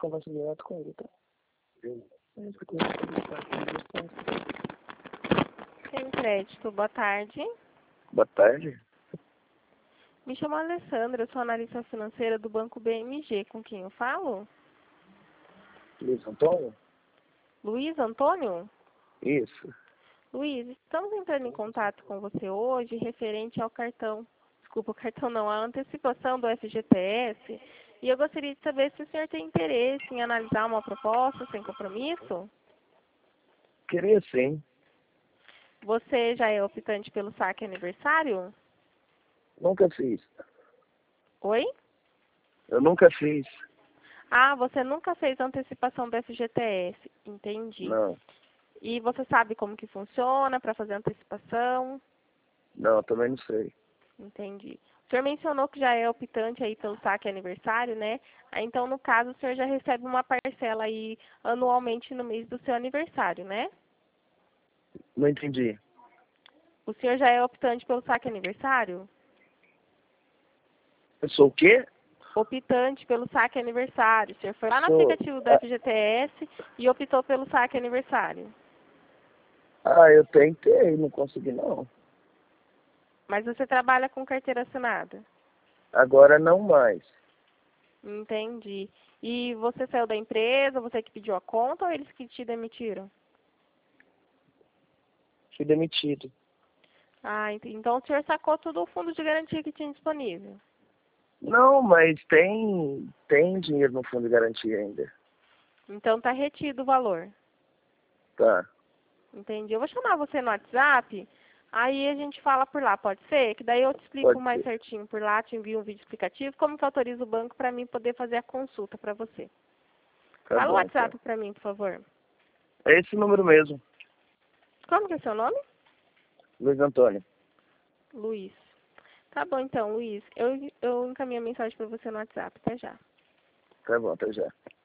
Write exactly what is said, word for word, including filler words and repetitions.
conversa direto com ele, tá? É isso que eu tenho que fazer. Tem crédito, boa tarde. Boa tarde. Me chamo Alessandra, eu sou analista financeira do Banco B M G. Com quem eu falo? Luiz Antônio? Luiz Antônio? Isso. Luiz, estamos entrando em contato com você hoje referente ao cartão, desculpa, o cartão não, a antecipação do F G T S. E eu gostaria de saber se o senhor tem interesse em analisar uma proposta sem compromisso. Queria sim. Você já é optante pelo saque aniversário? Nunca fiz. Oi? Eu nunca fiz. Ah, você nunca fez antecipação do F G T S, entendi. Não. E você sabe como que funciona para fazer antecipação? Não, também não sei. Entendi. O senhor mencionou que já é optante aí pelo saque aniversário, né? Aí, então, no caso, o senhor já recebe uma parcela aí anualmente no mês do seu aniversário, né? Não entendi. O senhor já é optante pelo saque aniversário? Eu sou o quê? Optante pelo saque aniversário. O senhor foi lá no Sou... aplicativo do F G T S e optou pelo saque aniversário. Ah, eu tentei, não consegui não. Mas você trabalha com carteira assinada? Agora não mais. Entendi. E você saiu da empresa, você que pediu a conta ou eles que te demitiram? Fui demitido. Ah, ent- então o senhor sacou todo o fundo de garantia que tinha disponível. Não, mas tem, tem dinheiro no fundo de garantia ainda. Então tá retido o valor. Tá. Entendi. Eu vou chamar você no WhatsApp, aí a gente fala por lá, pode ser? Que daí eu te explico Pode mais ser. certinho por lá, te envio um vídeo explicativo, como que autoriza o banco para mim poder fazer a consulta para você. Tá Fala o bom, então. WhatsApp para mim, por favor. É esse número mesmo. Como que é seu nome? Luiz Antônio. Luiz. Tá bom então, Luiz. Eu, eu encaminho a mensagem para você no WhatsApp. Até já. Tá bom, até já.